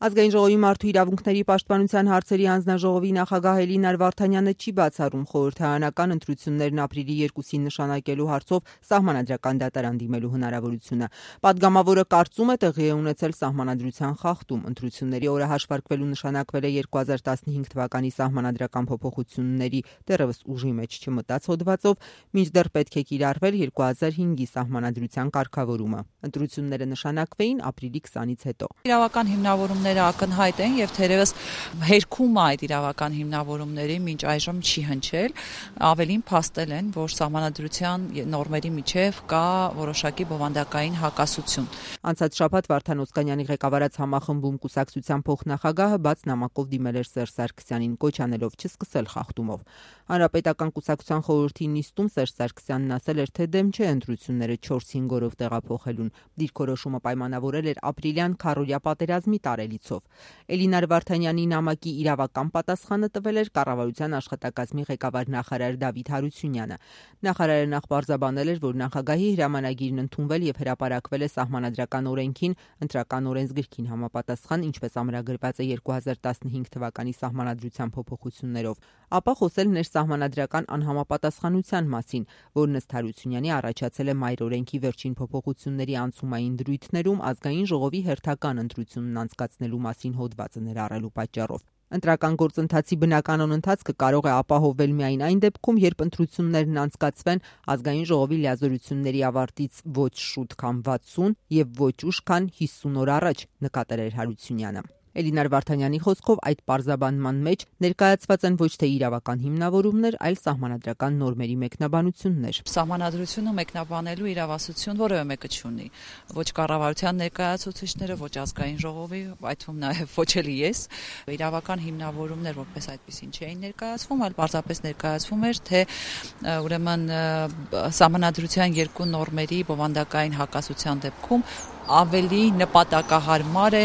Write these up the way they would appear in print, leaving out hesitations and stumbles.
Ազգային ժողովի մարդու իրավունքների պաշտպանության հարցերի հանձնաժողովի նախագահ Էլինար Վարդանյանը չի բացառում խորհրդարանական ընտրություններն ապրիլի 2-ին նշանակելու հարցով սահմանադրական դատարան դիմելու հնարավորությունը։ Պատգամավորը կարծում է տեղի է ունեցել սահմանադրության խախտում։ Ընտրությունների օրը հաշվարկվելու նշանակվել է 2015 թվականի սահմանադրական փոփոխությունների դեռևս ուժի մեջ չմտած հոդվածով, մինչդեռ պետք է կիրառվեր 2005-ի սահմանադրության կարգավորումը։ Ընտրությունները նշանակվեին ապրիլի 20-ից հետո։ Իրավական հիմնավորումները ակնհայտ են եւ թերևս հերքում այդ իրավական հիմնավորումների մինչ այժմ չի հնչել, ավելին փաստել են, որ սահմանադրության նորմերի միջև կա որոշակի բովանդակային հակասություն։ Անցած շաբաթ Վարդան Օսկանյանի ղեկավարած համախմբում կուսակցության փոխնախագահը բաց նամակով դիմել էր Սերժ Սարգսյանին, կոչ անելով չսկսել խախտումով։ Հանրապետական կուսակցության խորհրդի նիստում Սերժ Սարգսյանն ասել էր, թե դեմ չէ ընտրությունները 4-5 օրով տեղափոխելուն։ Դիրքորոշումը պայմանավորել էր ապրիլյան քառօրյա պատերազմի տարելիցով։ Էլինար Վարդանյանի նամակի իրավական պատասխանը տվել էր կառավարության աշխատակազմի ղեկավար նախարար Դավիթ Հարությունյանը։ Նախարարը նախ պարզաբանել էր, որ նախագահի հրամանագիրն ընդունվել եւ հրապարակվել է սահմանադրական օրենքին, ընտրական օրենսգրքին համապատասխան, ինչպես ամրագրված է 2015 թվականի սահմանադրության փոփոխություններով, ապա խոսել ներսահմանադրական անհամապատասխանության մասին, որն ըստ Հարությունյանի առաջացել է Մայր օրենքի վերջին փոփոխությունների անցումային դրույթներում ազգային ժողովի հերթական ընտրությունն անցկացնելու մասին հոդվածը ներառելու պատճառով։ Ընտրական գործընթացի բնականon ընթացքը կարող է ապահովվել միայն այն դեպքում, երբ ընտրություններն անցկացվեն ազգային ժողովի լիազորությունների ավարտից ոչ շուտ, քան 60 եւ ոչ ուշ, քան 50 օր առաջ, նկատել էր Հարությունյանը։ Էլինար Վարդանյանի խոսքով այդ պարզաբանման մեջ ներկայացված են ոչ թե իրավական հիմնավորումներ, այլ սահմանադրական նորմերի մեկնաբանություններ։ Սահմանադրությունը մեկնաբանելու իրավասություն որևէ մեկը չունի։ Ոչ կառավարության ներկայացուցիչները, ոչ ազգային ժողովի, այդ թվում նաև ոչ էլ ես։ Իրավական հիմնավորումներ որպես այդպեսին չէին ներկայացվում, այլ պարզապես ներկայացվում էր, թե ուրեմն սահմանադրության երկու նորմերի բովանդակային հակասության դեպքում ավելի նպատակահարմար է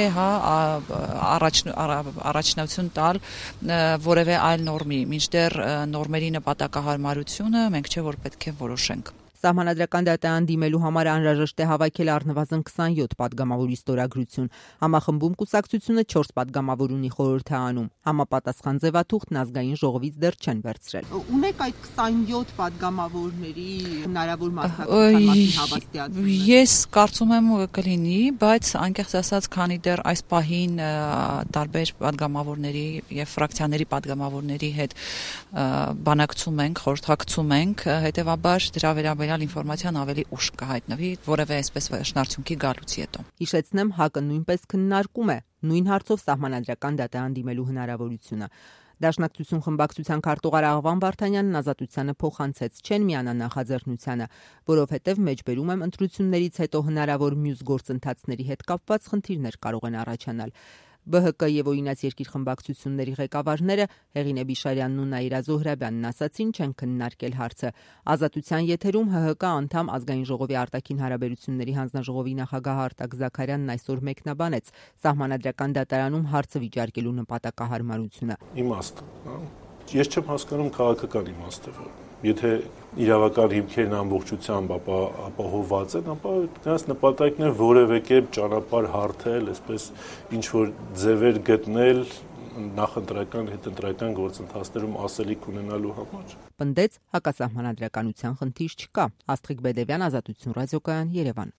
առաջնություն տալ որևէ այլ նորմի, մինչդեռ նորմերի նպատակահարմարությունը մենք չէ որ պետք է որոշենք։ Սահմանադրական դատարան դիմելու համար անհրաժեշտ է հավաքել առնվազն 27 պատգամավորի ստորագրություն։ Համախմբում կուսակցությունը 4 պատգամավոր ունի խորհրդարանում։ Համապատասխան ձևաթուղթն ազգային ժողովից դեռ չեն վերցրել։ Ունեք այդ 27 պատգամավորների հնարավոր մասնակցության մասին հավաստիացում։ Ես կարծում եմ կլինի, բայց անկեղծ ասած, քանի դեռ այս պահին տարբեր պատգամավորների եւ ֆրակցիաների պատգամավորների հետ բանակցում ենք, խորհրդակցում ենք, հետեւաբար դրա վերաբերյալ ինֆորմացիան ավելի ուշ կհայտնվի որևէ այսպես վերջնարդյունքի գալուց հետո։ Հիշեցնեմ, ՀԱԿ-ը նույնպես քննարկում է նույն հարցով սահմանադրական դատարան դիմելու հնարավորությունը։ Դաշնակցություն խմբակցության քարտուղար Աղվան Վարդանյանն Ազատությանը փոխանցեց, չեն միանա նախաձեռնությանը, որովհետև մեջբերում եմ ընտրություններից հետո հնարավոր մյուս գործընթացների հետ կապված խնդիրներ կարող են առաջանալ։ ԲՀԿ եւ Օրինաց երկիր խմբակցությունների ղեկավարները Հեղինե Բիշարյանն ու Նաիրա Զոհրաբյանն ասացին, չեն քննարկել հարցը։ Ազատության եթերում ՀՀԿ անդամ ազգային ժողովի արտաքին հարաբերությունների հանձնաժողովի նախագահ Արտակ Զաքարյանն այսօր մեկնաբանեց սահմանադրական դատարանում հարցը վիճարկելու նպատակահարմարությունը։ Իմաստ, ես չեմ հասկանում քաղաքական իմաստը։ Եթե իրավական հիմքերն ամբողջությամբ ապահովված են, ապա դրանց նպատակն է որևէ կերպ ճանապարհ հարթել, այսպես ինչ որ ձևեր գտնել նախընտրական, հետընտրական գործընթացներում ասելիք ունենալու համար։ Պնդեց հակասահմանադրականության խնդիր չկա։ Աստղիկ Բեդևյան, Ազատություն ռադիոկայան, Երևան։